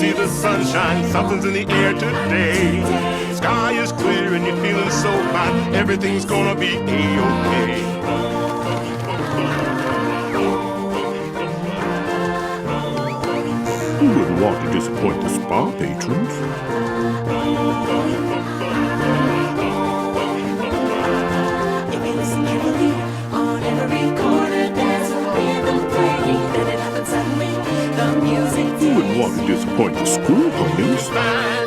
see the sunshine, something's in the air today. Sky is clear and you're feeling so fine, everything's gonna be A-OK. Who wouldn't want to disappoint the spa patrons? If you listen carefully, on every corner there's a rhythm playing, then it happens suddenly, the music Who wouldn't want to disappoint the school ponies?